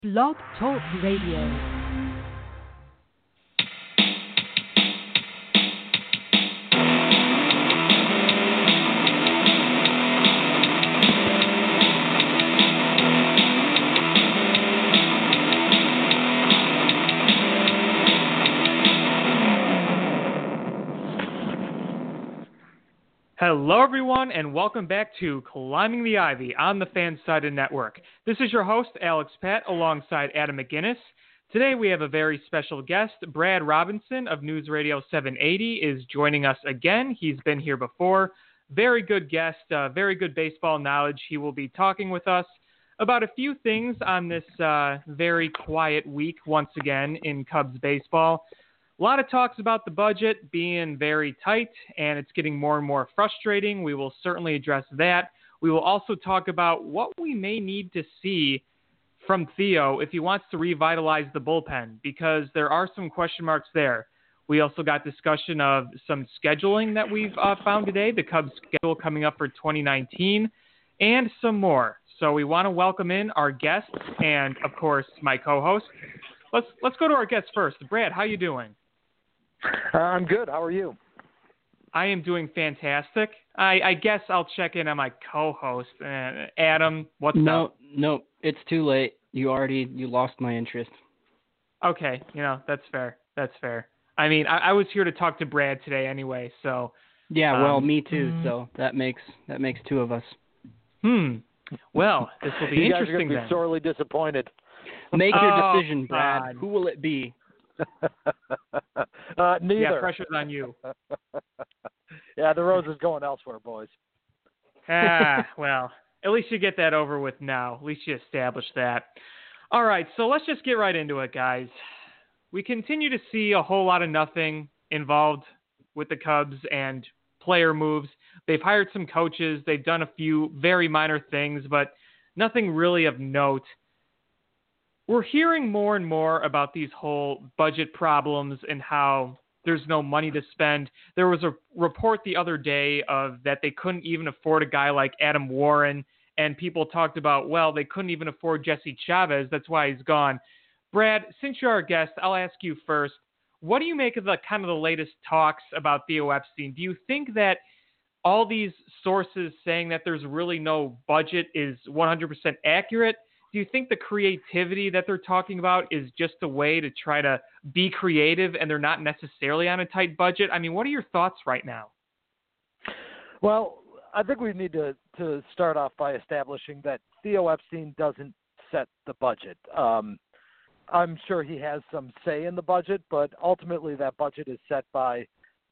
Blog Talk Radio. Hello, everyone, and welcome back to Climbing the Ivy on the Fansided Network. This is your host, Alex Pat, alongside Adam McGinnis. Today, we have a very special guest. Brad Robinson of News Radio 780 is joining us again. He's been here before. Very good guest, very good baseball knowledge. He will be talking with us about a few things on this very quiet week, once again, in Cubs baseball. A lot of talks about the budget being very tight, and it's getting more and more frustrating. We will certainly address that. We will also talk about what we may need to see from Theo if he wants to revitalize the bullpen, because there are some question marks there. We also got discussion of some scheduling that we've found today, the Cubs schedule coming up for 2019, and some more. So we want to welcome in our guests and, of course, my co-host. Let's go to our guests first. Brad, how you doing? I'm good. How are you? I am doing fantastic. I guess I'll check in on my co-host. Adam, what's up? No, it's too late. You lost my interest. Okay, that's fair. That's fair. I mean, I was here to talk to Brad today anyway, so. Yeah, well, me too. So that makes two of us. Well, this will be interesting. You guys are going to be sorely disappointed. Make your decision, Brad. God. Who will it be? Neither. Yeah, pressure's on you. Yeah, the rose is going elsewhere, boys. Well, at least you get that over with now. At least you establish that. All right, so let's just get right into it, guys. We continue to see a whole lot of nothing involved with the Cubs and player moves. They've hired some coaches. They've done a few very minor things, but nothing really of note. We're hearing more and more about these whole budget problems and how there's no money to spend. There was a report the other day of that they couldn't even afford a guy like Adam Warren, and people talked about, well, they couldn't even afford Jesse Chavez. That's why he's gone. Brad, since you're our guest, I'll ask you first. What do you make of the kind of the latest talks about Theo Epstein? Do you think that all these sources saying that there's really no budget is 100% accurate? Do you think the creativity that they're talking about is just a way to try to be creative and they're not necessarily on a tight budget? I mean, what are your thoughts right now? Well, I think we need to start off by establishing that Theo Epstein doesn't set the budget. I'm sure he has some say in the budget, but ultimately that budget is set by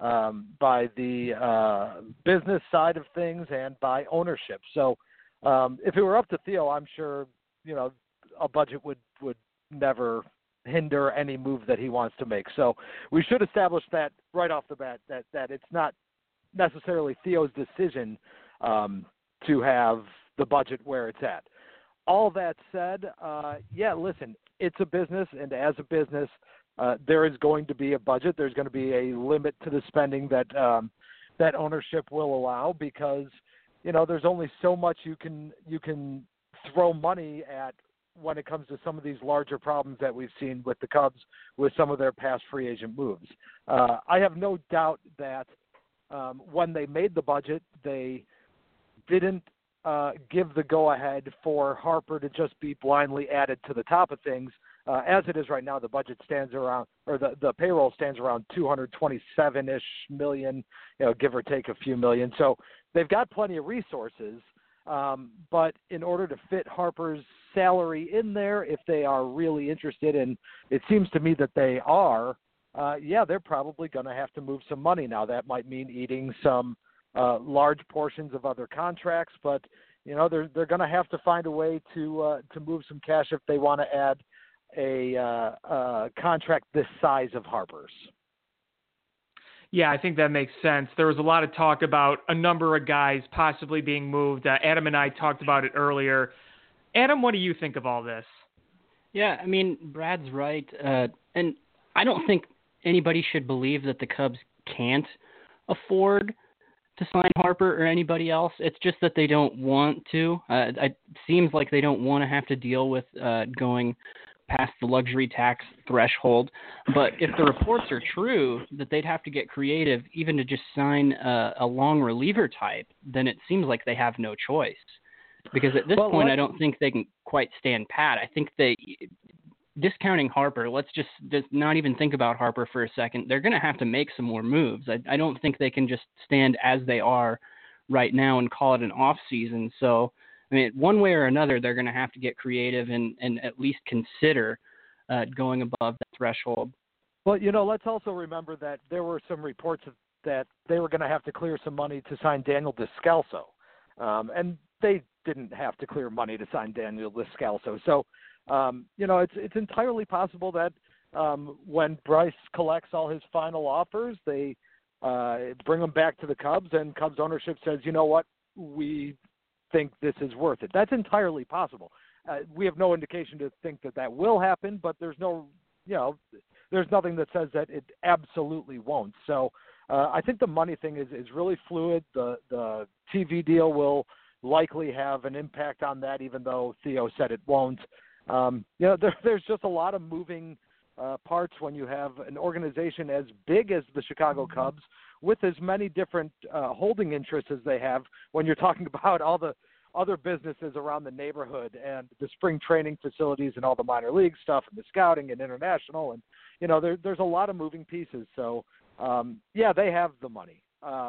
the business side of things and by ownership. So if it were up to Theo, I'm sure a budget would never hinder any move that he wants to make. So we should establish that right off the bat, that it's not necessarily Theo's decision to have the budget where it's at. All that said, listen, it's a business, and as a business, there is going to be a budget. There's going to be a limit to the spending that ownership will allow, because there's only so much you can throw money at when it comes to some of these larger problems that we've seen with the Cubs with some of their past free agent moves. I have no doubt that when they made the budget, they didn't give the go-ahead for Harper to just be blindly added to the top of things. As it is right now, the budget stands around, or the payroll stands around $227-ish million, give or take a few million. So they've got plenty of resources. But in order to fit Harper's salary in there, if they are really interested, and it seems to me that they are, they're probably going to have to move some money. Now, that might mean eating some large portions of other contracts, but they're going to have to find a way to move some cash if they want to add a contract this size of Harper's. Yeah, I think that makes sense. There was a lot of talk about a number of guys possibly being moved. Adam and I talked about it earlier. Adam, what do you think of all this? Yeah, I mean, Brad's right. And I don't think anybody should believe that the Cubs can't afford to sign Harper or anybody else. It's just that they don't want to. It seems like they don't want to have to deal with going past the luxury tax threshold. But if the reports are true that they'd have to get creative even to just sign a long reliever type, then it seems like they have no choice. Because at this point, I don't think they can quite stand pat. I think discounting Harper, let's just not even think about Harper for a second. They're going to have to make some more moves. I don't think they can just stand as they are right now and call it an off season. So, I mean, one way or another, they're going to have to get creative and at least consider going above that threshold. Well, let's also remember that there were some reports that they were going to have to clear some money to sign Daniel Descalso. And they didn't have to clear money to sign Daniel Descalso. So, it's entirely possible that when Bryce collects all his final offers, they bring him back to the Cubs, and Cubs ownership says, you know what, we think this is worth it. That's entirely possible. We have no indication to think that will happen, but there's nothing that says that it absolutely won't. So I think the money thing is really fluid. The TV deal will likely have an impact on that, even though Theo said it won't. There's just a lot of moving parts when you have an organization as big as the Chicago Cubs with as many different holding interests as they have when you're talking about all the other businesses around the neighborhood and the spring training facilities and all the minor league stuff and the scouting and international. And, there's a lot of moving pieces. So, they have the money.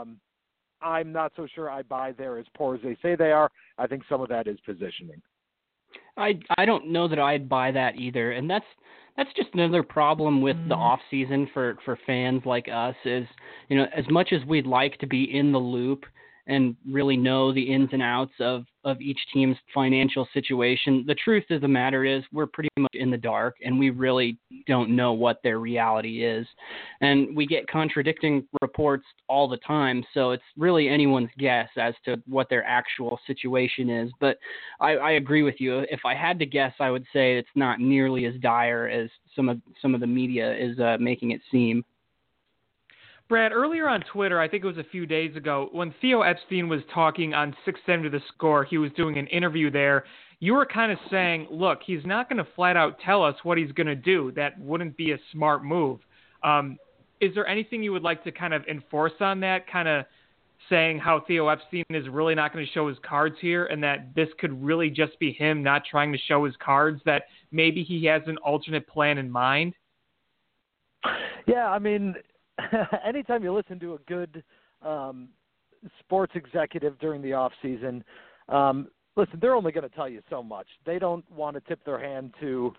I'm not so sure I buy they're as poor as they say they are. I think some of that is positioning. I don't know that I'd buy that either, and that's just another problem with the off season for fans like us is, as much as we'd like to be in the loop and really know the ins and outs of each team's financial situation, the truth of the matter is we're pretty much in the dark and we really don't know what their reality is. And we get contradicting reports all the time, so it's really anyone's guess as to what their actual situation is. But I agree with you. If I had to guess, I would say it's not nearly as dire as some of the media is making it seem. Brad, earlier on Twitter, I think it was a few days ago, when Theo Epstein was talking on 670 The Score, he was doing an interview there. You were kind of saying, look, he's not going to flat out tell us what he's going to do. That wouldn't be a smart move. Is there anything you would like to kind of enforce on that, kind of saying how Theo Epstein is really not going to show his cards here and that this could really just be him not trying to show his cards, that maybe he has an alternate plan in mind? Yeah, I mean, anytime you listen to a good sports executive during the off season, listen, they're only going to tell you so much. They don't want to tip their hand to,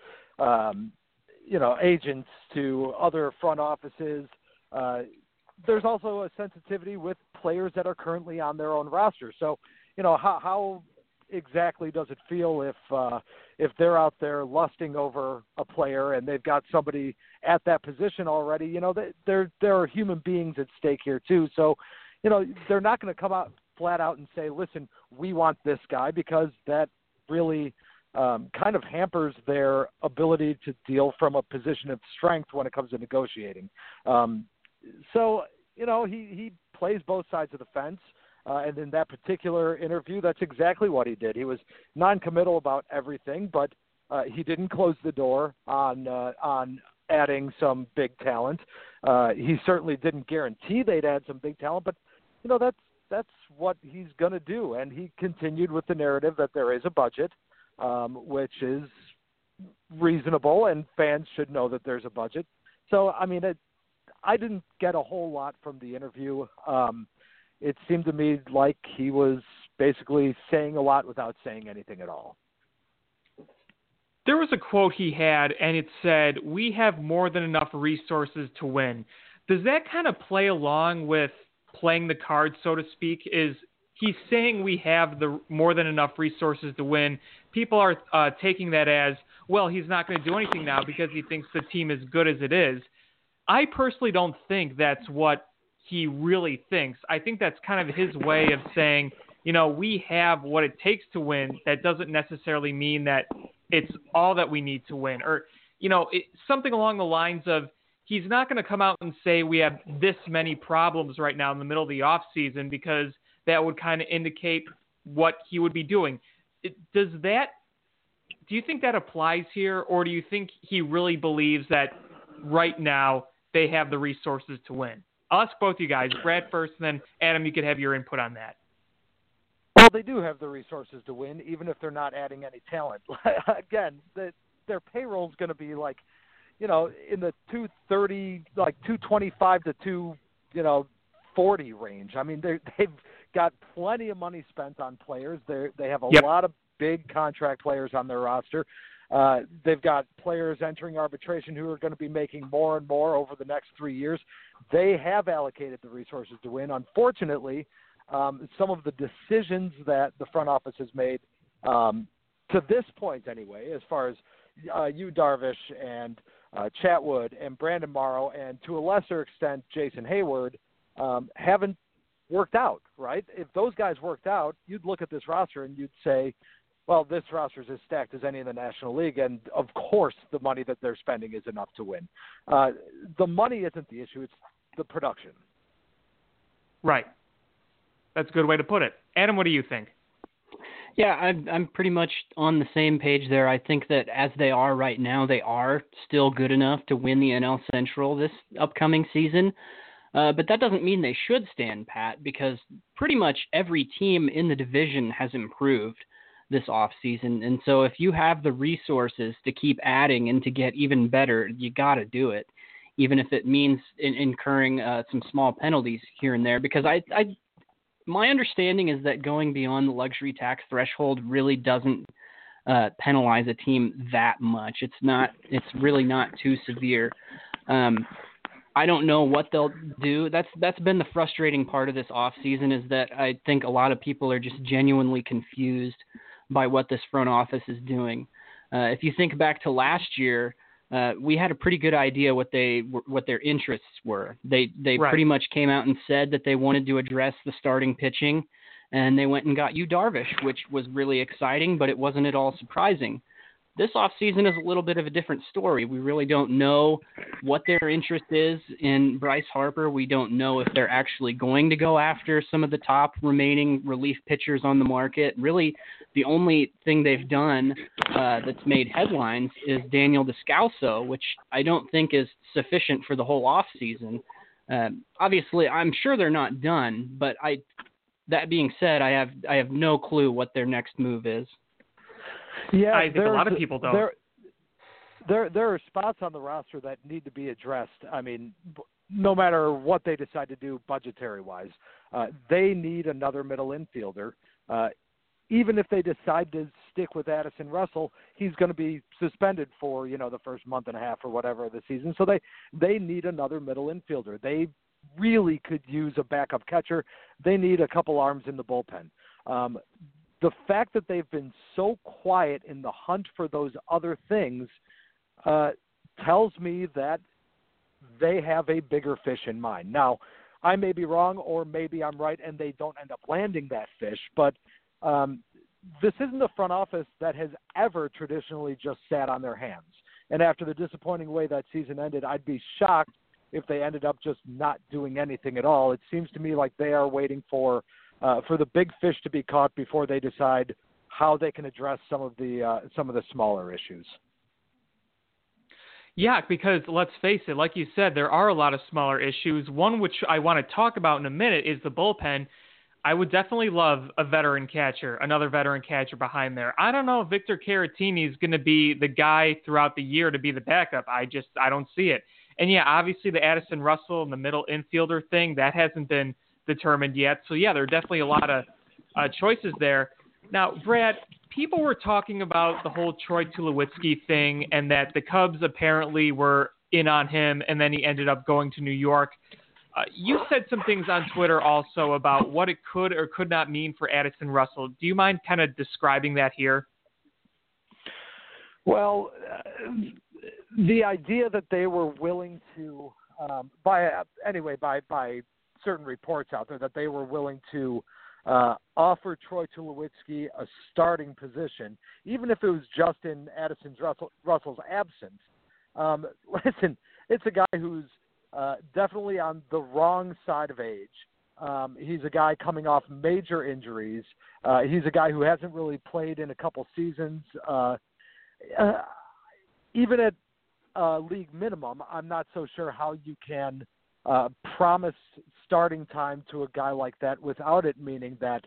agents, to other front offices. There's also a sensitivity with players that are currently on their own roster. So, how exactly does it feel if they're out there lusting over a player and they've got somebody at that position already? There are human beings at stake here too. So, they're not going to come out flat out and say, listen, we want this guy, because that really kind of hampers their ability to deal from a position of strength when it comes to negotiating. So, he plays both sides of the fence. And in that particular interview, that's exactly what he did. He was non-committal about everything, but he didn't close the door on adding some big talent. He certainly didn't guarantee they'd add some big talent, but that's what he's going to do. And he continued with the narrative that there is a budget, which is reasonable, and fans should know that there's a budget. So, I mean, I didn't get a whole lot from the interview. It seemed to me like he was basically saying a lot without saying anything at all. There was a quote he had, and it said, "We have more than enough resources to win." Does that kind of play along with playing the cards, so to speak? Is he's saying we have the more than enough resources to win? People are taking that as, well, he's not going to do anything now because he thinks the team is good as it is. I personally don't think that's what he really thinks. I think that's kind of his way of saying, we have what it takes to win. That doesn't necessarily mean that it's all that we need to win. Or, something along the lines of, he's not going to come out and say we have this many problems right now in the middle of the offseason, because that would kind of indicate what he would be doing. Do you think that applies here, or do you think he really believes that right now they have the resources to win? I'll ask both you guys. Brad first, and then Adam, you could have your input on that. Well, they do have the resources to win, even if they're not adding any talent. Again, their payroll is going to be like, in the 230, like 225 to 240 range. I mean, they've got plenty of money spent on players. They have a lot of big contract players on their roster. They've got players entering arbitration who are going to be making more and more over the next 3 years. They have allocated the resources to win. Unfortunately, some of the decisions that the front office has made to this point anyway, as far as Yu Darvish and Chatwood and Brandon Morrow and to a lesser extent Jason Hayward haven't worked out, right? If those guys worked out, you'd look at this roster and you'd say, well, this roster is as stacked as any in the National League, and of course the money that they're spending is enough to win. The money isn't the issue, it's the production. Right. That's a good way to put it. Adam, what do you think? Yeah, I'm pretty much on the same page there. I think that as they are right now, they are still good enough to win the NL Central this upcoming season. But that doesn't mean they should stand pat, because pretty much every team in the division has improved this offseason. And so if you have the resources to keep adding and to get even better, you got to do it, even if it means incurring some small penalties here and there. Because my understanding is that going beyond the luxury tax threshold really doesn't penalize a team that much. It's really not too severe. I don't know what they'll do. That's been the frustrating part of this offseason, is that I think a lot of people are just genuinely confused by what this front office is doing. If you think back to last year, we had a pretty good idea what their interests were. They pretty much came out and said that they wanted to address the starting pitching, and they went and got Yu Darvish, which was really exciting, but it wasn't at all surprising. This offseason is a little bit of a different story. We really don't know what their interest is in Bryce Harper. We don't know if they're actually going to go after some of the top remaining relief pitchers on the market. Really, the only thing they've done that's made headlines is Daniel Descalso, which I don't think is sufficient for the whole offseason. Obviously, I'm sure they're not done, but that being said, I have no clue what their next move is. Yeah, I think a lot of people don't. There are spots on the roster that need to be addressed. I mean, no matter what they decide to do budgetary-wise, they need another middle infielder. Even if they decide to stick with Addison Russell, he's going to be suspended for the first month and a half or whatever of the season. So they need another middle infielder. They really could use a backup catcher. They need a couple arms in the bullpen. The fact that they've been so quiet in the hunt for those other things tells me that they have a bigger fish in mind. Now, I may be wrong, or maybe I'm right and they don't end up landing that fish, but this isn't a front office that has ever traditionally just sat on their hands. And after the disappointing way that season ended, I'd be shocked if they ended up just not doing anything at all. It seems to me like they are waiting for the big fish to be caught before they decide how they can address some of the smaller issues. Yeah, because let's face it, like you said, there are a lot of smaller issues. One which I want to talk about in a minute is the bullpen. I would definitely love a veteran catcher, another veteran catcher behind there. I don't know if Victor Caratini is going to be the guy throughout the year to be the backup. I don't see it. And yeah, obviously the Addison Russell and the middle infielder thing, that hasn't been determined yet. So yeah, there are definitely a lot of choices there. Now, Brad, people were talking about the whole Troy Tulowitzki thing and that the Cubs apparently were in on him and then he ended up going to New York. You said some things on Twitter also about what it could or could not mean for Addison Russell. Do you mind kind of describing that here? Well, the idea that they were willing to, by certain reports out there, that they were willing to offer Troy Tulowitzki a starting position, even if it was just in Addison Russell's absence. Listen, it's a guy who's definitely on the wrong side of age. He's a guy coming off major injuries. He's a guy who hasn't really played in a couple seasons. Even at league minimum, I'm not so sure how you can promise starting time to a guy like that without it meaning that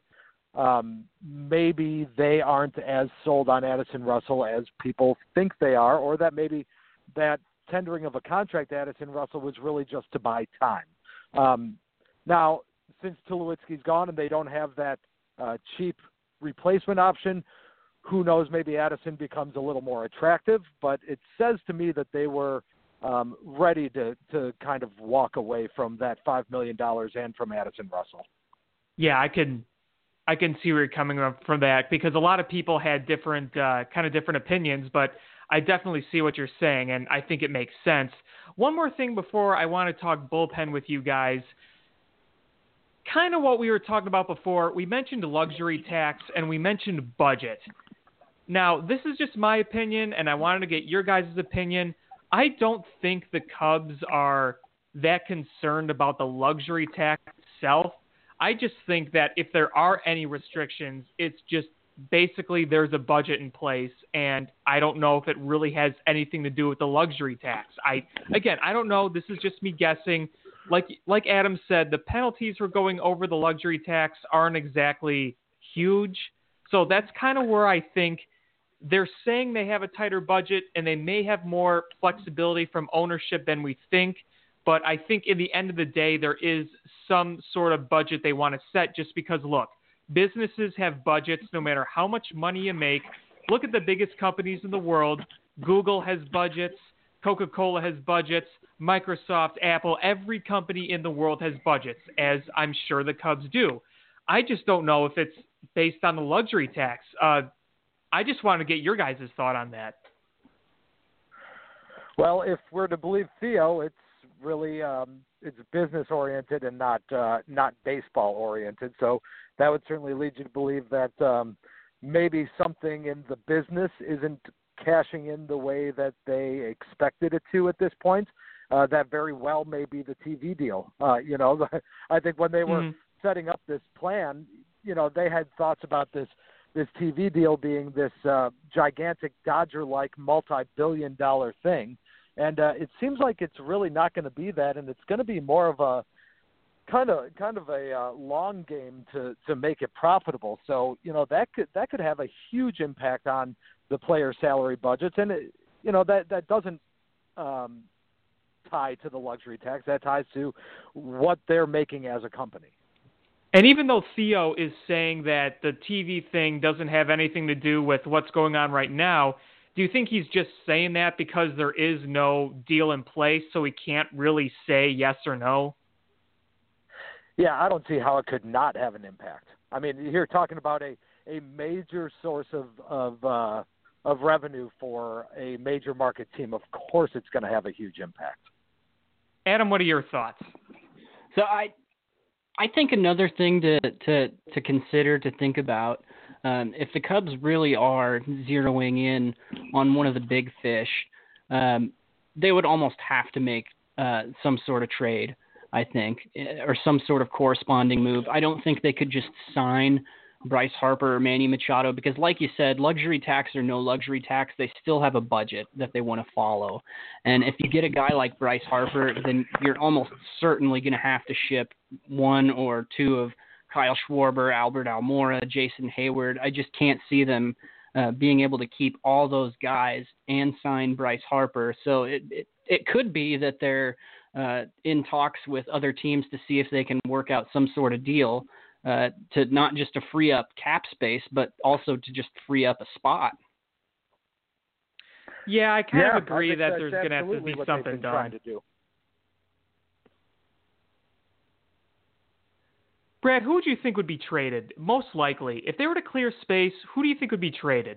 maybe they aren't as sold on Addison Russell as people think they are, or that maybe that tendering of a contract to Addison Russell was really just to buy time. Now, since Tulowitzki's gone and they don't have that cheap replacement option, who knows, maybe Addison becomes a little more attractive, but it says to me that they were ready to kind of walk away from that $5 million and from Addison Russell. Yeah, I can see where you're coming from that, because a lot of people had different opinions, but I definitely see what you're saying, and I think it makes sense. One more thing before I want to talk bullpen with you guys. Kind of what we were talking about before. We mentioned luxury tax and we mentioned budget. Now, this is just my opinion, and I wanted to get your guys' opinion. I don't think the Cubs are that concerned about the luxury tax itself. I just think that if there are any restrictions, it's just basically there's a budget in place, and I don't know if it really has anything to do with the luxury tax. I don't know. This is just me guessing. Like Adam said, the penalties for going over the luxury tax aren't exactly huge. So that's kind of where I think they're saying they have a tighter budget and they may have more flexibility from ownership than we think. But I think in the end of the day, there is some sort of budget they want to set, just because, look, businesses have budgets no matter how much money you make. Look at the biggest companies in the world. Google has budgets. Coca-Cola has budgets. Microsoft, Apple, every company in the world has budgets, as I'm sure the Cubs do. I just don't know if it's based on the luxury tax. I just want to get your guys' thought on that. Well, if we're to believe Theo, it's really it's business oriented and not baseball oriented. So that would certainly lead you to believe that maybe something in the business isn't cashing in the way that they expected it to at this point. That very well may be the TV deal. I think when they were setting up this plan, they had thoughts about this TV deal being this gigantic Dodger-like multi-billion-dollar thing. And it seems like it's really not going to be that, and it's going to be more of a kind of a long game to make it profitable. So that could have a huge impact on the player salary budgets, and that doesn't tie to the luxury tax. That ties to what they're making as a company. And even though Theo is saying that the TV thing doesn't have anything to do with what's going on right now, do you think he's just saying that because there is no deal in place, so he can't really say yes or no? Yeah, I don't see how it could not have an impact. I mean, you're talking about a major source of revenue for a major market team. Of course it's going to have a huge impact. Adam, what are your thoughts? So I think another thing to consider, to think about, if the Cubs really are zeroing in on one of the big fish, they would almost have to make some sort of trade, I think, or some sort of corresponding move. I don't think they could just sign Bryce Harper or Manny Machado because, like you said, luxury tax or no luxury tax, they still have a budget that they want to follow. And if you get a guy like Bryce Harper, then you're almost certainly going to have to ship one or two of Kyle Schwarber, Albert Almora, Jason Hayward. I just can't see them being able to keep all those guys and sign Bryce Harper. So it could be that they're in talks with other teams to see if they can work out some sort of deal to not just to free up cap space, but also to just free up a spot. Yeah, I kind of agree that there's going to have to be something done. Brad, who would you think would be traded? Most likely, if they were to clear space, who do you think would be traded?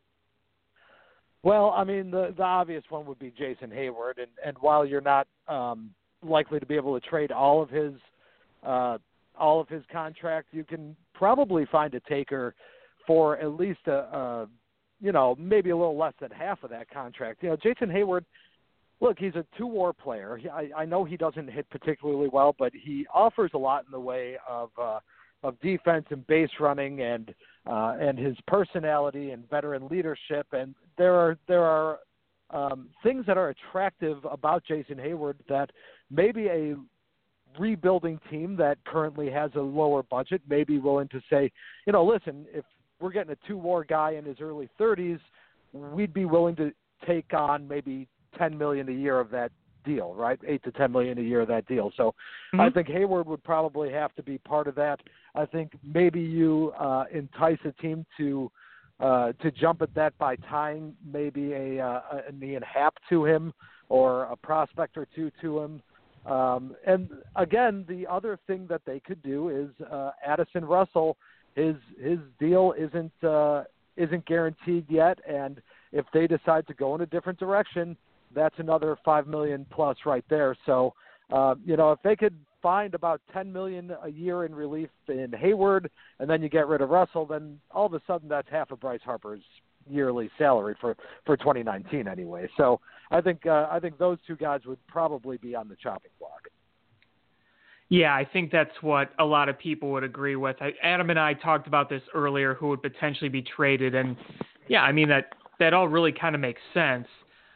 Well, I mean, the obvious one would be Jason Hayward, and while you're not likely to be able to trade all of his contract, you can probably find a taker for at least maybe a little less than half of that contract. Jason Hayward, look, he's a two-WAR player. I know he doesn't hit particularly well, but he offers a lot in the way of defense and base running and his personality and veteran leadership. And there are things that are attractive about Jason Heyward that maybe a rebuilding team that currently has a lower budget may be willing to say, listen, if we're getting a two-WAR guy in his early 30s, we'd be willing to take on maybe $10 million a year of that deal, right? $8 to $10 million a year of that deal. So I think Heyward would probably have to be part of that. I think maybe you entice a team to jump at that by tying maybe a Ian Happ to him or a prospect or two to him. And again, the other thing that they could do is Addison Russell. His deal isn't guaranteed yet, and if they decide to go in a different direction, that's another $5 million plus right there. So, if they could find about $10 million a year in relief in Heyward, and then you get rid of Russell, then all of a sudden that's half of Bryce Harper's yearly salary for 2019 anyway. So I think those two guys would probably be on the chopping block. Yeah, I think that's what a lot of people would agree with. Adam and I talked about this earlier, who would potentially be traded, and yeah, I mean that all really kind of makes sense.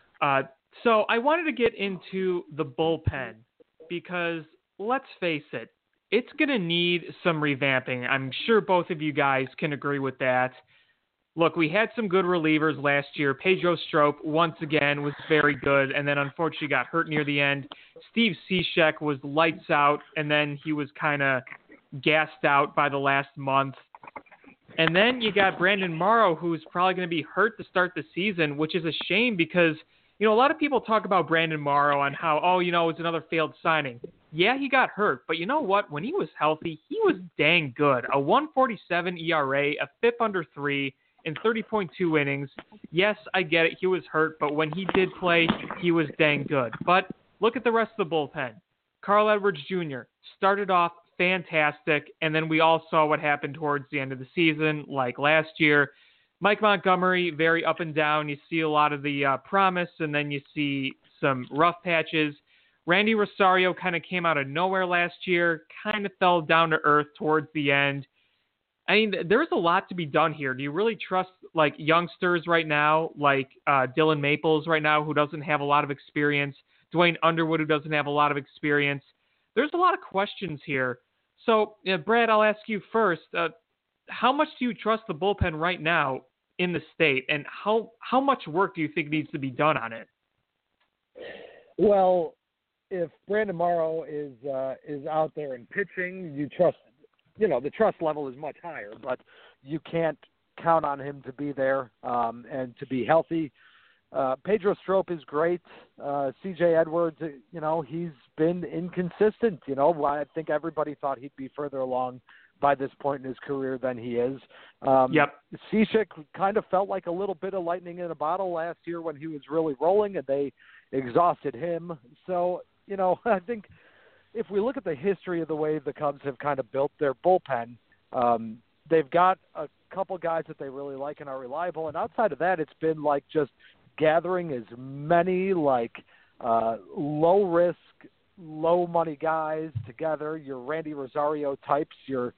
So I wanted to get into the bullpen because let's face it, it's going to need some revamping. I'm sure both of you guys can agree with that. Look, we had some good relievers last year. Pedro Strop, once again, was very good, and then unfortunately got hurt near the end. Steve Cishek was lights out, and then he was kind of gassed out by the last month. And then you got Brandon Morrow, who's probably going to be hurt to start the season, which is a shame because, a lot of people talk about Brandon Morrow on how, it's another failed signing. Yeah, he got hurt, but you know what? When he was healthy, he was dang good. A 1.47 ERA, a FIP under 3, in 30.2 innings. Yes, I get it. He was hurt, but when he did play, he was dang good. But look at the rest of the bullpen. Carl Edwards Jr. started off fantastic, and then we all saw what happened towards the end of the season, like last year. Mike Montgomery, very up and down. You see a lot of the promise, and then you see some rough patches. Randy Rosario kind of came out of nowhere last year, kind of fell down to earth towards the end. I mean, there's a lot to be done here. Do you really trust like youngsters right now, like Dylan Maples right now, who doesn't have a lot of experience, Dwayne Underwood, who doesn't have a lot of experience? There's a lot of questions here. So, Brad, I'll ask you first. How much do you trust the bullpen right now in the state, and how much work do you think needs to be done on it? Well, if Brandon Morrow is out there and pitching, you trust. The trust level is much higher, but you can't count on him to be there and to be healthy. Pedro Strop is great. C.J. Edwards, he's been inconsistent. I think everybody thought he'd be further along by this point in his career than he is. Yep. Cishek kind of felt like a little bit of lightning in a bottle last year when he was really rolling, and they exhausted him. So, I think if we look at the history of the way the Cubs have kind of built their bullpen, they've got a couple guys that they really like and are reliable. And outside of that, it's been like just gathering as many low risk, low money guys together, your Randy Rosario types, your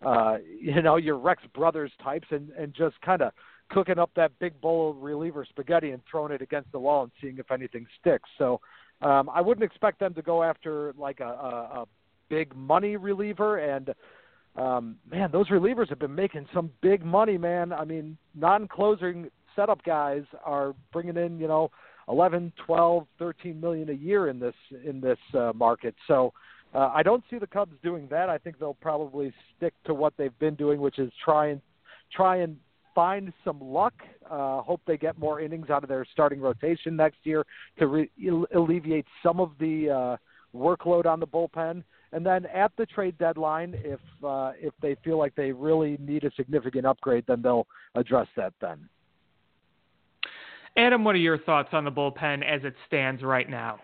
Rex Brothers types, and just kind of cooking up that big bowl of reliever spaghetti and throwing it against the wall and seeing if anything sticks. So I wouldn't expect them to go after like a big money reliever. And man, those relievers have been making some big money, man. I mean, non-closing setup guys are bringing in, 11, 12, 13 million a year in this market. So I don't see the Cubs doing that. I think they'll probably stick to what they've been doing, which is try and find some luck. Hope they get more innings out of their starting rotation next year to alleviate some of the workload on the bullpen. And then at the trade deadline, if they feel like they really need a significant upgrade, then they'll address that then. Adam, what are your thoughts on the bullpen as it stands right now?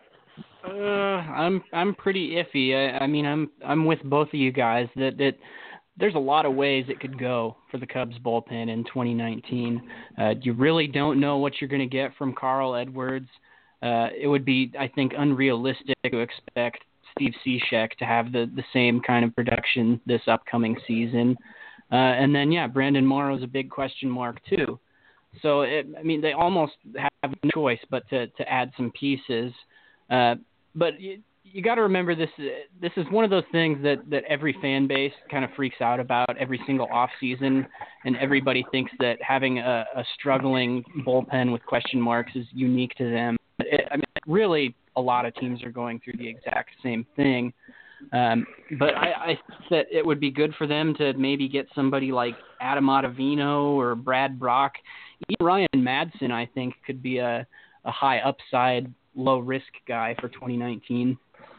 I'm pretty iffy. I mean, I'm with both of you guys that there's a lot of ways it could go for the Cubs bullpen in 2019. You really don't know what you're going to get from Carl Edwards. it would be, I think, unrealistic to expect Steve Cishek to have the same kind of production this upcoming season. And then, Brandon Morrow's a big question mark too. So, they almost have no choice but to add some pieces. But you got to remember this is one of those things that every fan base kind of freaks out about every single offseason, and everybody thinks that having a struggling bullpen with question marks is unique to them. Really, a lot of teams are going through the exact same thing. But I think that it would be good for them to maybe get somebody like Adam Ottavino or Brad Brock. Even Ryan Madsen, I think, could be a high upside, low risk guy for 2019.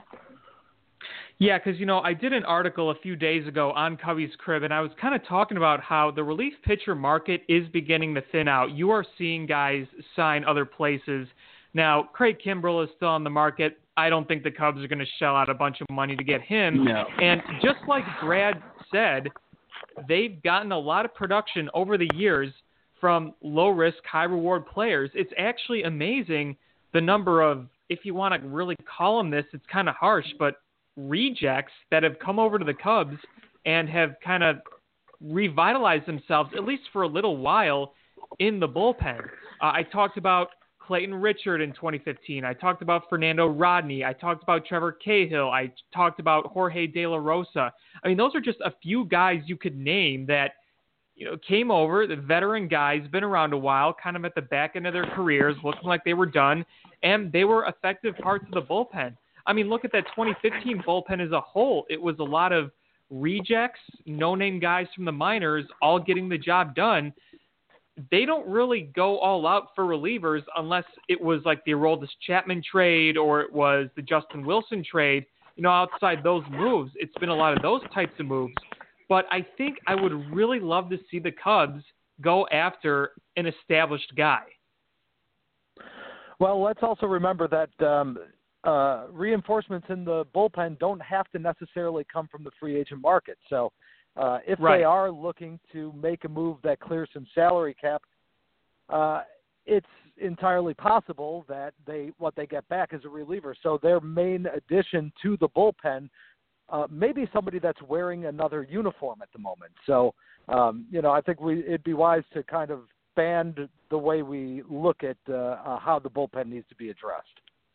Yeah, because, I did an article a few days ago on Cubby's Crib, and I was kind of talking about how the relief pitcher market is beginning to thin out. You are seeing guys sign other places. Now, Craig Kimbrell is still on the market. I don't think the Cubs are going to shell out a bunch of money to get him. No. And just like Brad said, they've gotten a lot of production over the years from low-risk, high-reward players. It's actually amazing the number of, if you want to really call them this, it's kind of harsh, but rejects that have come over to the Cubs and have kind of revitalized themselves, at least for a little while, in the bullpen. I talked about Clayton Richard in 2015. I talked about Fernando Rodney. I talked about Trevor Cahill. I talked about Jorge De La Rosa. Those are just a few guys you could name that came over, the veteran guys, been around a while, kind of at the back end of their careers, looking like they were done, and they were effective parts of the bullpen. Look at that 2015 bullpen as a whole. It was a lot of rejects, no-name guys from the minors, all getting the job done. They don't really go all out for relievers unless it was like the Aroldis Chapman trade or it was the Justin Wilson trade. Outside those moves, it's been a lot of those types of moves. But I think I would really love to see the Cubs go after an established guy. Well, let's also remember that reinforcements in the bullpen don't have to necessarily come from the free agent market. So if they are looking to make a move that clears some salary cap, it's entirely possible that what they get back is a reliever. So their main addition to the bullpen may be somebody that's wearing another uniform at the moment. So, I think it'd be wise to kind of band the way we look at how the bullpen needs to be addressed.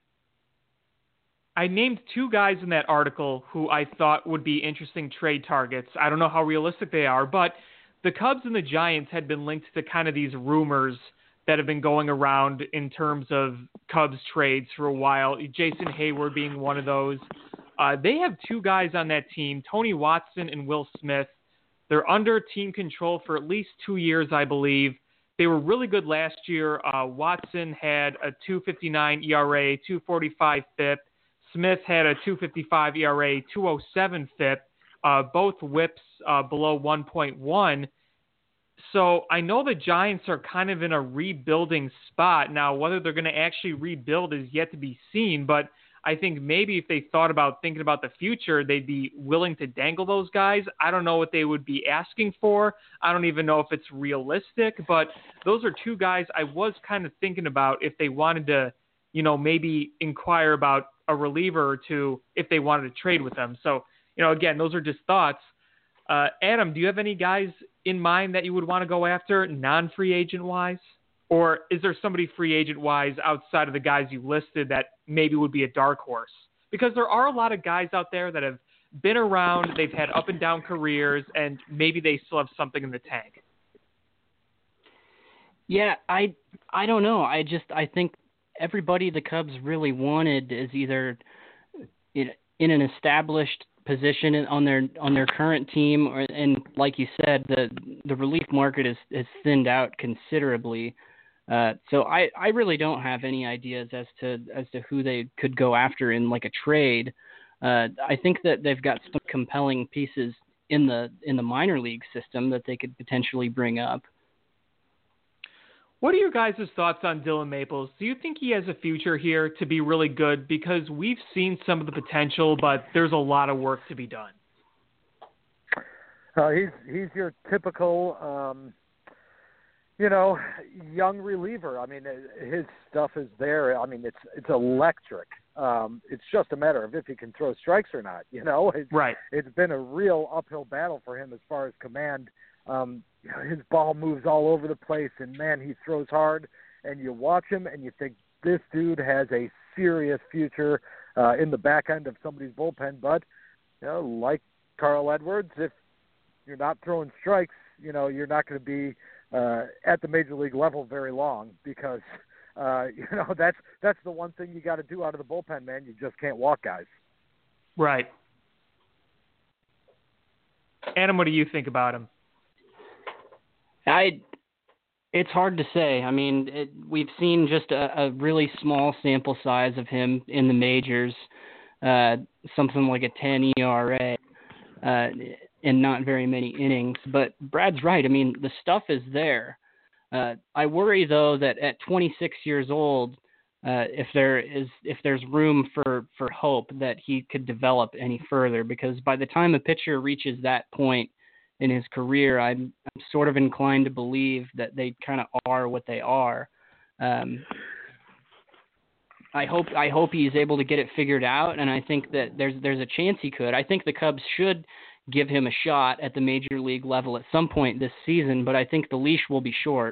I named two guys in that article who I thought would be interesting trade targets. I don't know how realistic they are, but the Cubs and the Giants had been linked to kind of these rumors that have been going around in terms of Cubs trades for a while, Jason Hayward being one of those. They have two guys on that team, Tony Watson and Will Smith. They're under team control for at least 2 years, I believe. They were really good last year. Watson had a 2.59 ERA, 2.45 FIP. Smith had a 2.55 ERA, 2.07 FIP, both whips below 1.1. So I know the Giants are kind of in a rebuilding spot. Now, whether they're going to actually rebuild is yet to be seen, but I think maybe if they thinking about the future, they'd be willing to dangle those guys. I don't know what they would be asking for. I don't even know if it's realistic, but those are two guys I was kind of thinking about if they wanted to, maybe inquire about a reliever or two if they wanted to trade with them. So, again, those are just thoughts. Adam, do you have any guys in mind that you would want to go after non-free agent-wise? Or is there somebody free agent-wise outside of the guys you listed that maybe would be a dark horse? Because there are a lot of guys out there that have been around, they've had up and down careers, and maybe they still have something in the tank. Yeah, I don't know. I think everybody the Cubs really wanted is either in an established position on their current team, and like you said, the relief market is thinned out considerably. So I really don't have any ideas as to who they could go after in like a trade. I think that they've got some compelling pieces in the minor league system that they could potentially bring up. What are your guys' thoughts on Dylan Maples? Do you think he has a future here to be really good? Because we've seen some of the potential, but there's a lot of work to be done. He's your typical, young reliever. I mean, his stuff is there. I mean, it's electric. It's just a matter of if he can throw strikes or not. Right. It's been a real uphill battle for him as far as command. His ball moves all over the place, and man, he throws hard. And you watch him, and you think this dude has a serious future in the back end of somebody's bullpen. But like Carl Edwards, if you're not throwing strikes, you're not going to be at the major league level very long because that's the one thing you got to do out of the bullpen, man. You just can't walk guys. Right. Adam, what do you think about him? It's hard to say. I mean, we've seen just a really small sample size of him in the majors, something like a 10 ERA, and not very many innings. But Brad's right. I mean, the stuff is there. I worry though that at 26 years old, if there's room for hope that he could develop any further, because by the time a pitcher reaches that point in his career, I'm sort of inclined to believe that they kind of are what they are. I hope he's able to get it figured out, and I think that there's a chance he could. I think the Cubs should give him a shot at the major league level at some point this season, but I think the leash will be short.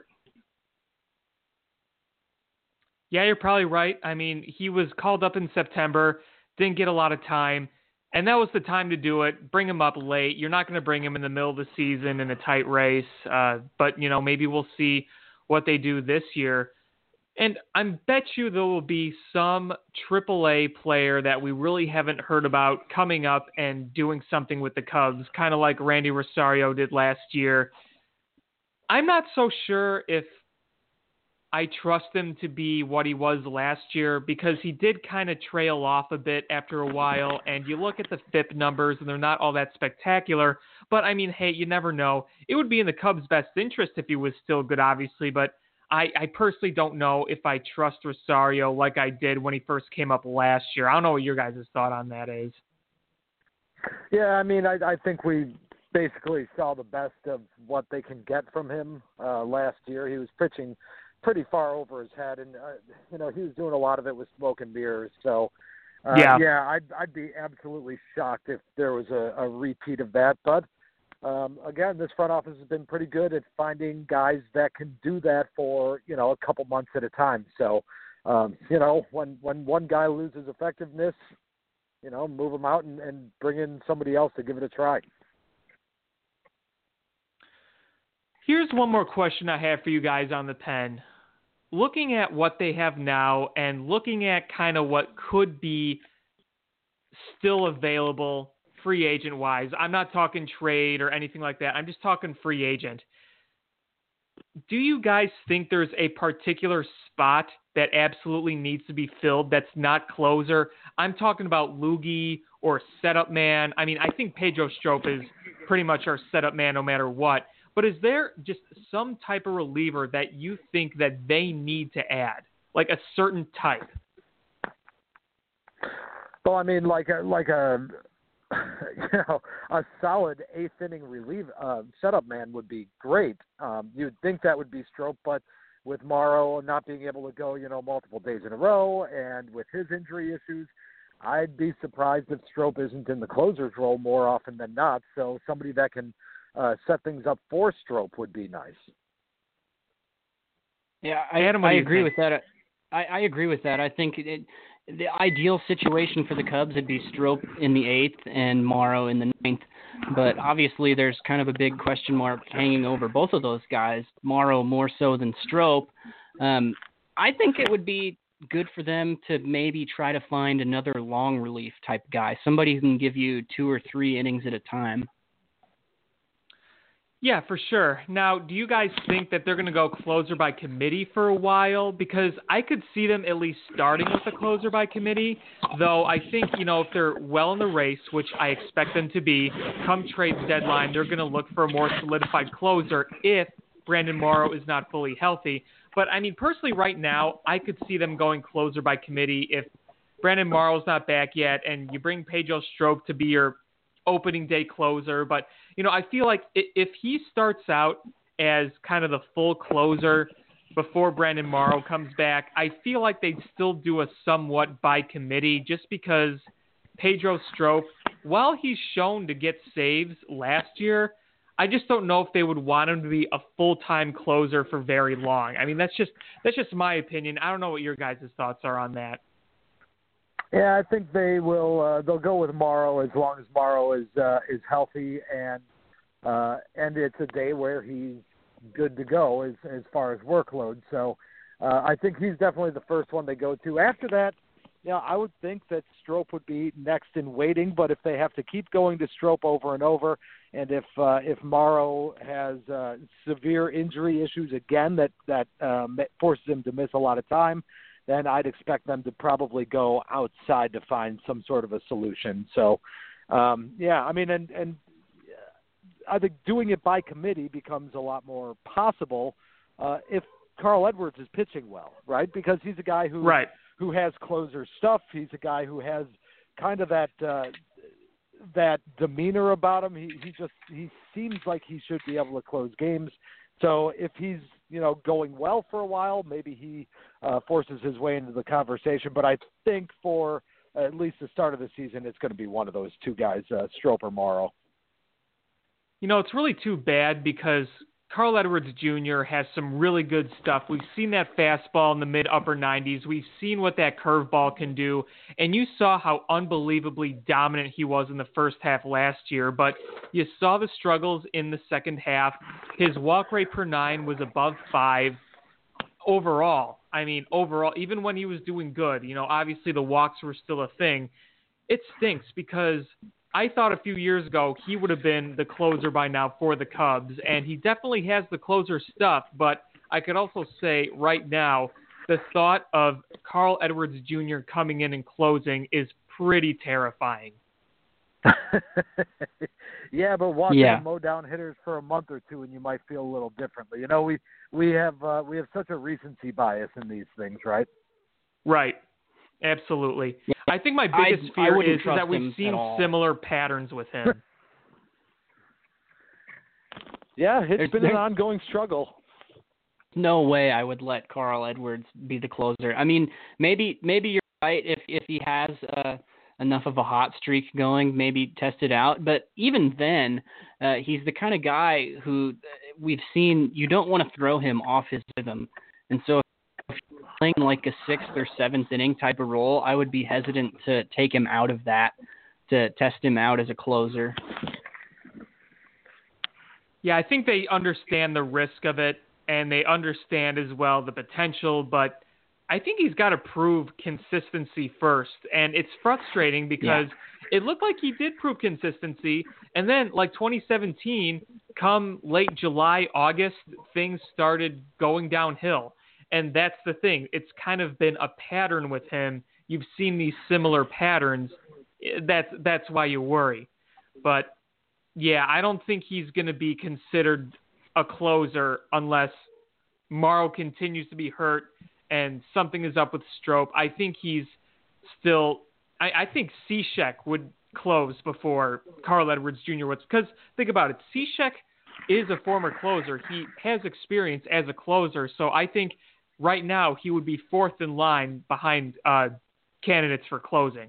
Yeah, you're probably right. I mean, he was called up in September, didn't get a lot of time, and that was the time to do it. Bring him up late. You're not going to bring him in the middle of the season in a tight race, but, maybe we'll see what they do this year. And I bet you there will be some AAA player that we really haven't heard about coming up and doing something with the Cubs, kind of like Randy Rosario did last year. I'm not so sure if I trust him to be what he was last year, because he did kind of trail off a bit after a while, and you look at the FIP numbers and they're not all that spectacular, but I mean, hey, you never know. It would be in the Cubs' best interest if he was still good, obviously, but I personally don't know if I trust Rosario like I did when he first came up last year. I don't know what your guys' thought on that is. Yeah, I mean, I think we basically saw the best of what they can get from him last year. He was pitching pretty far over his head, and he was doing a lot of it with smoke and mirrors. So I'd be absolutely shocked if there was a repeat of that. But again, this front office has been pretty good at finding guys that can do that for a couple months at a time. So when one guy loses effectiveness, move him out and bring in somebody else to give it a try. Here's one more question I have for you guys on the pen. Looking at what they have now and looking at kind of what could be still available free agent wise, I'm not talking trade or anything like that. I'm just talking free agent. Do you guys think there's a particular spot that absolutely needs to be filled that's not closer? I'm talking about Loogie or setup man. I mean, I think Pedro Strop is pretty much our setup man no matter what. But is there just some type of reliever that you think that they need to add, like a certain type? Well, I mean, like a solid eighth inning setup man would be great. You'd think that would be Strop, but with Morrow not being able to go, multiple days in a row, and with his injury issues, I'd be surprised if Strop isn't in the closer's role more often than not. So somebody that can set things up for Strop would be nice. Yeah, I agree with that. I agree with that. I think the ideal situation for the Cubs would be Strop in the 8th and Morrow in the 9th. But obviously there's kind of a big question mark hanging over both of those guys, Morrow more so than Strop. I think it would be good for them to maybe try to find another long relief type guy, somebody who can give you 2 or 3 innings at a time. Yeah, for sure. Now, do you guys think that they're going to go closer by committee for a while? Because I could see them at least starting with a closer by committee, though I think, if they're well in the race, which I expect them to be, come trade deadline, they're going to look for a more solidified closer if Brandon Morrow is not fully healthy. But, I mean, personally right now, I could see them going closer by committee if Brandon Morrow's not back yet and you bring Pedro Strop to be your opening day closer. But, I feel like if he starts out as kind of the full closer before Brandon Morrow comes back. I feel like they'd still do a somewhat by committee just because Pedro Strop, while he's shown to get saves last year, I just don't know if they would want him to be a full-time closer for very long. I mean, that's just my opinion. I don't know what your guys' thoughts are on that. Yeah, I think they will. They'll go with Morrow as long as Morrow is healthy and it's a day where he's good to go as far as workload. So I think he's definitely the first one they go to. After that, I would think that Strop would be next in waiting. But if they have to keep going to Strop over and over, and if Morrow has severe injury issues again that forces him to miss a lot of time, then I'd expect them to probably go outside to find some sort of a solution. So, I mean, and I think doing it by committee becomes a lot more possible if Carl Edwards is pitching well, right? Because he's a guy who has closer stuff. He's a guy who has kind of that demeanor about him. He seems like he should be able to close games. So if he's going well for a while, maybe he forces his way into the conversation. But I think for at least the start of the season, it's going to be one of those two guys, Strop or Morrow. It's really too bad because Carl Edwards Jr. has some really good stuff. We've seen that fastball in the mid-upper 90s. We've seen what that curveball can do. And you saw how unbelievably dominant he was in the first half last year. But you saw the struggles in the second half. His walk rate per 9 was above 5 overall. I mean, overall, even when he was doing good, obviously the walks were still a thing. It stinks because I thought a few years ago he would have been the closer by now for the Cubs, and he definitely has the closer stuff, but I could also say right now the thought of Carl Edwards Jr. coming in and closing is pretty terrifying. Yeah, but watching him mow down hitters for a month or two and you might feel a little differently. We have such a recency bias in these things, right? Right. Absolutely. I think my biggest fear is that we've seen similar patterns with him. Yeah, it's been an ongoing struggle. No way I would let Carl Edwards be the closer. I mean, maybe you're right if he has enough of a hot streak going, maybe test it out. But even then, he's the kind of guy who we've seen you don't want to throw him off his rhythm. And so if you're playing like a sixth or seventh inning type of role, I would be hesitant to take him out of that to test him out as a closer. Yeah, I think they understand the risk of it, and they understand as well the potential, but I think he's got to prove consistency first. And it's frustrating because it looked like he did prove consistency, and then like 2017, come late July, August, things started going downhill. And that's the thing. It's kind of been a pattern with him. You've seen these similar patterns. That's why you worry. But, yeah, I don't think he's going to be considered a closer unless Morrow continues to be hurt and something is up with Strop. I think he's still – I think Cishek would close before Carl Edwards Jr. would. Because think about it. Cishek is a former closer. He has experience as a closer. So I think – right now, he would be fourth in line behind candidates for closing.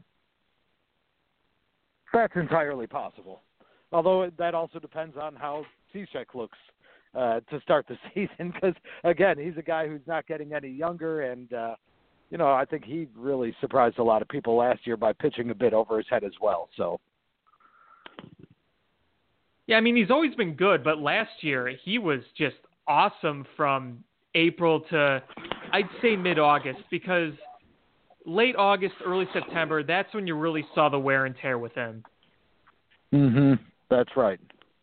That's entirely possible. Although that also depends on how Cishek looks to start the season. Because, again, he's a guy who's not getting any younger. And, I think he really surprised a lot of people last year by pitching a bit over his head as well. So, yeah, I mean, he's always been good. But last year, he was just awesome from April to, I'd say, mid-August, because late August, early September, that's when you really saw the wear and tear with him. That's right.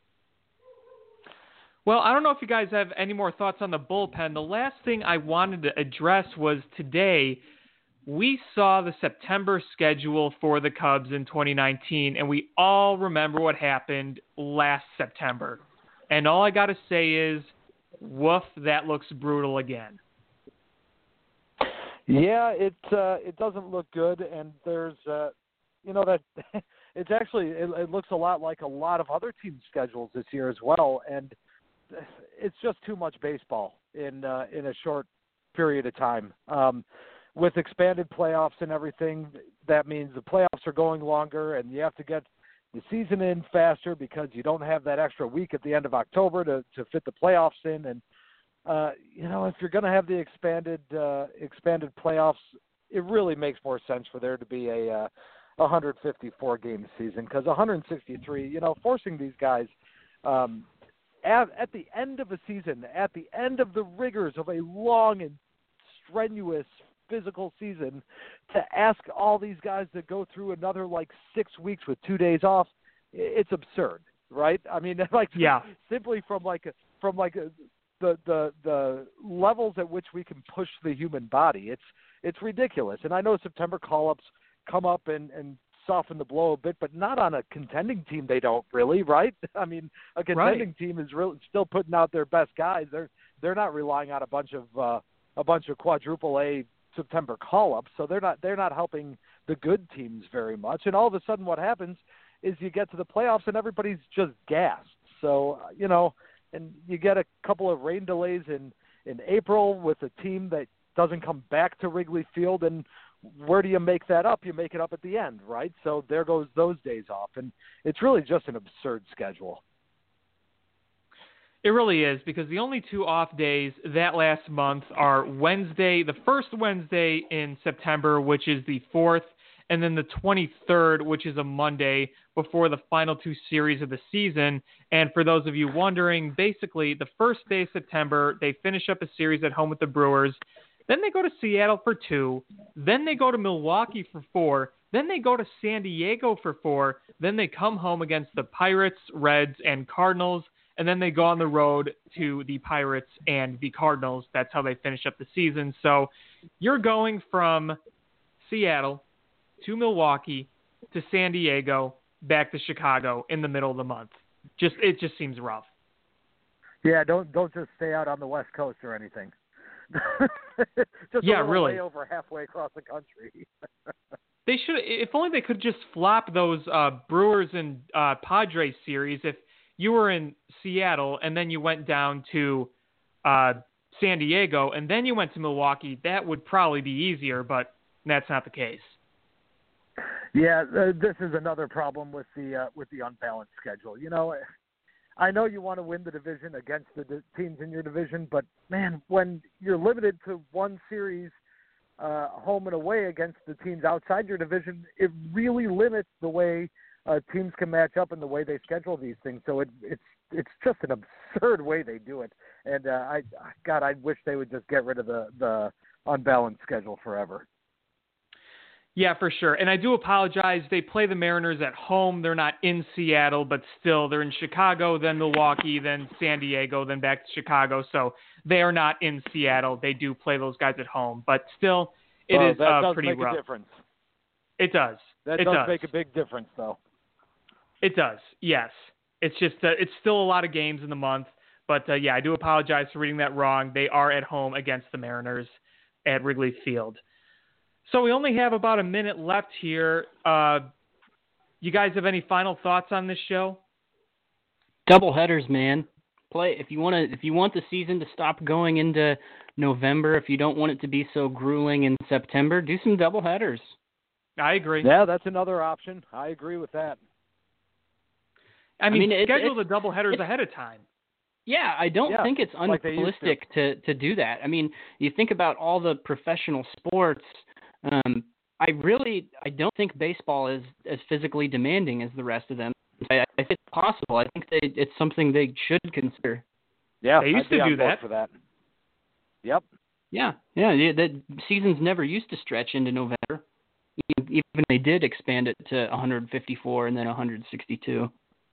Well, I don't know if you guys have any more thoughts on the bullpen. The last thing I wanted to address was today we saw the September schedule for the Cubs in 2019, and we all remember what happened last September. And all I got to say is, woof, that looks brutal again. Yeah, it doesn't look good, and there's that it's actually it looks a lot like a lot of other teams' schedules this year as well. And it's just too much baseball in a short period of time. With expanded playoffs and everything, that means the playoffs are going longer, and you have to get the season in faster because you don't have that extra week at the end of October to fit the playoffs in. And if you're going to have the expanded playoffs, it really makes more sense for there to be a 154 game season, because 163, forcing these guys at the end of a season, at the end of the rigors of a long and strenuous physical season, to ask all these guys to go through another 6 weeks with 2 days off, it's absurd, right? I mean, simply from the levels at which we can push the human body, it's ridiculous. And I know September call-ups come up and soften the blow a bit, but not on a contending team. They don't really, right? I mean, a contending team is really still putting out their best guys. They're not relying on a bunch of quadruple A September call-ups, so they're not helping the good teams very much. And all of a sudden, what happens is you get to the playoffs and everybody's just gassed. So and you get a couple of rain delays in April with a team that doesn't come back to Wrigley Field, and where do you make that up? You make it up at the end, right? So there goes those days off, and it's really just an absurd schedule. It really is, because the only 2 off days that last month are the first Wednesday in September, which is the 4th, and then the 23rd, which is a Monday, before the final 2 series of the season. And for those of you wondering, basically the first day of September, they finish up a series at home with the Brewers. Then they go to Seattle for 2. Then they go to Milwaukee for 4. Then they go to San Diego for 4. Then they come home against the Pirates, Reds, and Cardinals. And then they go on the road to the Pirates and the Cardinals. That's how they finish up the season. So you're going from Seattle to Milwaukee to San Diego, back to Chicago in the middle of the month. It just seems rough. Yeah, don't just stay out on the West Coast or anything. Just a little way over halfway across the country. They should, if only they could just flop those Brewers and Padres series. If you were in Seattle and then you went down to San Diego and then you went to Milwaukee, that would probably be easier, but that's not the case. Yeah, this is another problem with the unbalanced schedule. I know you want to win the division against the teams in your division, but man, when you're limited to one series home and away against the teams outside your division, it really limits the way teams can match up and the way they schedule these things. So it's just an absurd way they do it. And I wish they would just get rid of the unbalanced schedule forever. Yeah, for sure. And I do apologize. They play the Mariners at home. They're not in Seattle, but still they're in Chicago, then Milwaukee, then San Diego, then back to Chicago. So they are not in Seattle. They do play those guys at home, but still it is pretty rough. That does make a difference. It does. That does make a big difference, though. It does, yes. It's just it's still a lot of games in the month. But, I do apologize for reading that wrong. They are at home against the Mariners at Wrigley Field. So we only have about a minute left here. You guys have any final thoughts on this show? Double headers, man. Play if you want the season to stop going into November, if you don't want it to be so grueling in September, do some double headers. I agree. Yeah, that's another option. I agree with that. I mean schedule the double headers ahead of time. Yeah, I don't think it's unrealistic to do that. I mean, you think about all the professional sports. I don't think baseball is as physically demanding as the rest of them. I think it's possible. I think it's something they should consider. Yeah, they used to do that. For that. Yep. Yeah. The seasons never used to stretch into November. Even they did expand it to 154 and then 162.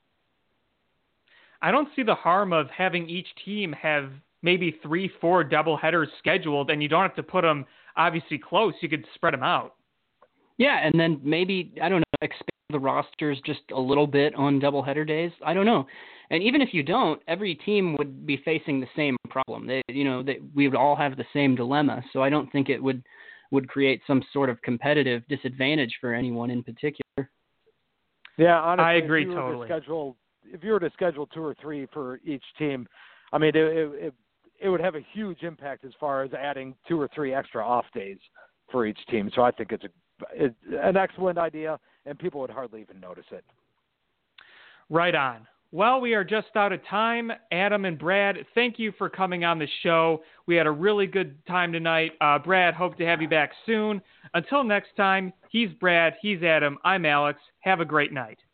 I don't see the harm of having each team have maybe 3-4 doubleheaders scheduled, and you don't have to put them obviously close. You could spread them out. Yeah, and then maybe, I don't know, expand the rosters just a little bit on doubleheader days. I don't know. And even if you don't, every team would be facing the same problem. We would all have the same dilemma. So I don't think it would create some sort of competitive disadvantage for anyone in particular. Yeah, honestly, I agree totally. If you were to schedule 2 or 3 for each team, I mean, it would have a huge impact as far as adding 2 or 3 extra off days for each team. So I think it's an excellent idea, and people would hardly even notice it. Right on. Well, we are just out of time. Adam and Brad, thank you for coming on the show. We had a really good time tonight. Brad, hope to have you back soon. Until next time, he's Brad, he's Adam, I'm Alex. Have a great night.